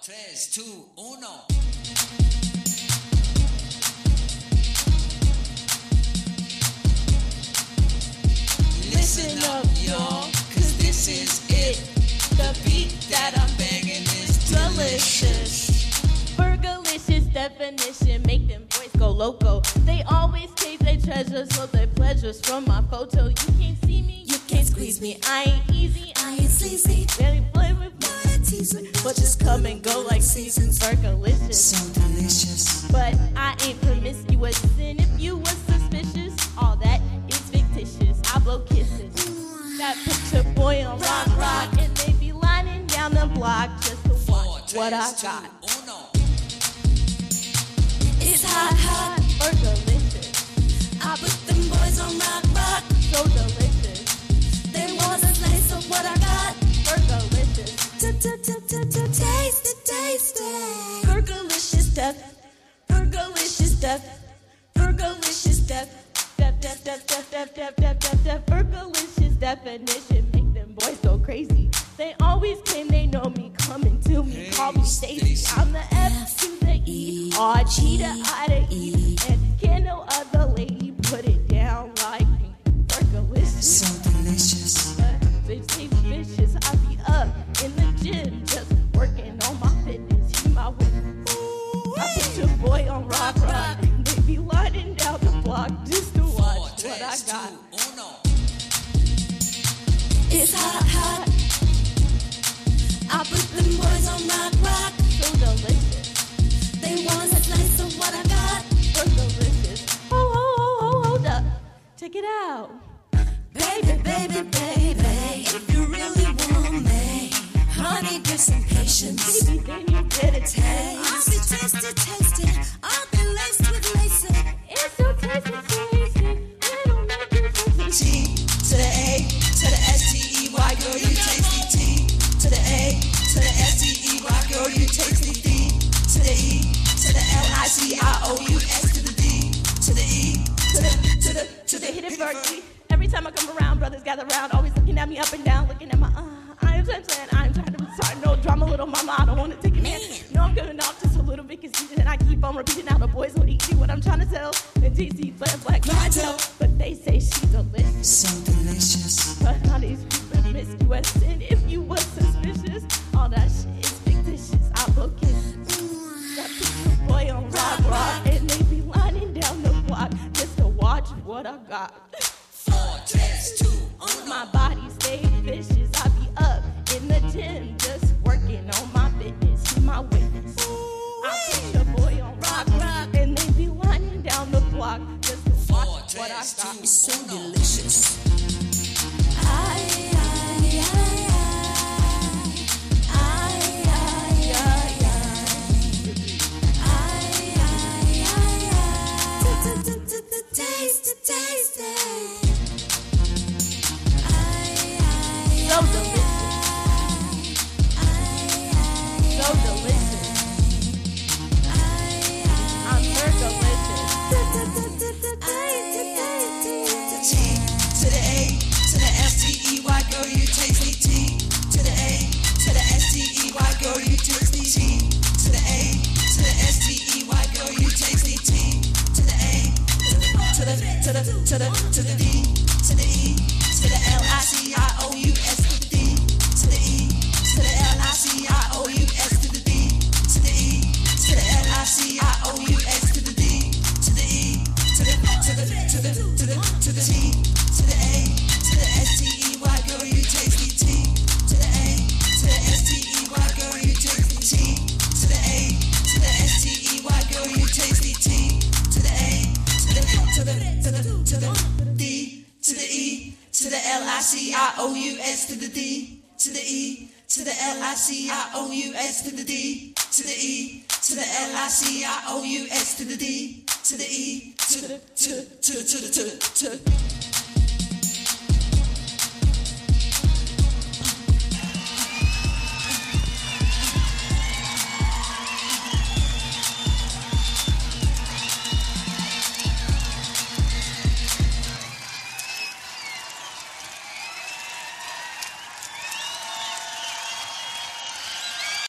3, 2, 1. Listen up, y'all, cause this is it. The beat that I'm banging is delicious. Burgerlicious definition, make them boys go loco. They always take their treasures, so their pleasures from my photo. You can't see me, you can't squeeze me. I ain't easy, I ain't sleazy. Barely play with me, but just come and go like seasons. Burgerlicious, So delicious. but I ain't promiscuous. And if you was suspicious, all that is fictitious. I blow kisses. That picture boy on rock, and they be lining down the block just to watch what I got. It's hot, burgerlicious. I put them boys on rock, so delicious. They want a slice of what I got. Burgerlicious, taste it. Burgerlicious death, burgerlicious death, burgerlicious death, burgerlicious definition. Make them boys go crazy. They always claim they know me, coming to me, call me Stacy. I'm the F to the E, R-G to I to E, and can no other lady put it down like me. Burgerlicious, So delicious. they say vicious. I be up in the gym, just working on my fitness. You my witness. I put your boy on rock. They be lighting down the block just to watch what I got. It's hot. I put them boys on rock, so delicious. They want a slice of what I got. Burgerlicious. Hold up. Check it out. Baby, if you really want me, honey, give some patience. Baby, then you get a taste. I'll be tasty, I'll be laced with laces. It's so tasty. It'll make you so T to the A to the S-T-E-Y, girl, you tasty. T to the A to the S-T-E-Y, girl, you tasty. D to the E to the L-I-C-I-O-U-S to the D to the E to the hit it Berkeley. Every time I come around, brothers gather round, always looking at me up and down, looking at my I'm trying to start no drama, little mama. I don't want to take it, man. No, I'm giving off just a little bit conceited, and I keep on repeating how the boys would eat what I'm trying to tell. And TC playing black cartel, but they say she's delicious. So delicious. But honey's promiscuous, and if you was suspicious, all that shit is fictitious. I blow kisses. That picture boy on rock, and they be lining down the block just to watch what I got. 4, 3, 2, 1. My body stay vicious. I be up in the gym, just working on my fitness. You my witness. I put your boy on rock, and they be lining down the block just to watch what I got. It's so delicious. Taste it. So delicious. So delicious. I'm burgerlicious. T to the A to the S-T-E-Y, girl, you tasty. T to the A to the S-T-E-Y, girl, you tasty. T to the A to the S-T-E-Y, girl, you tasty. T to the A to the D to the E to the L-I-C-I-O-U-S to the D to the E to the L-I-C-I-O-U-S to the D to the E to the L-I-C-I-O-U-S to the D to the E to the T to the A to the S-T-E-Y, girl, you tasty. T to the A to the S-T-E-Y, girl, you tasty. T to the A to the S-T-E-Y, girl, you tasty. T to the A to the D to the E to the L-I-C-I-O-U-S to the D to the E to the L-I-C-I-O-U-S to the D to the E to the L-I-C-I-O-U-S to the D to the E to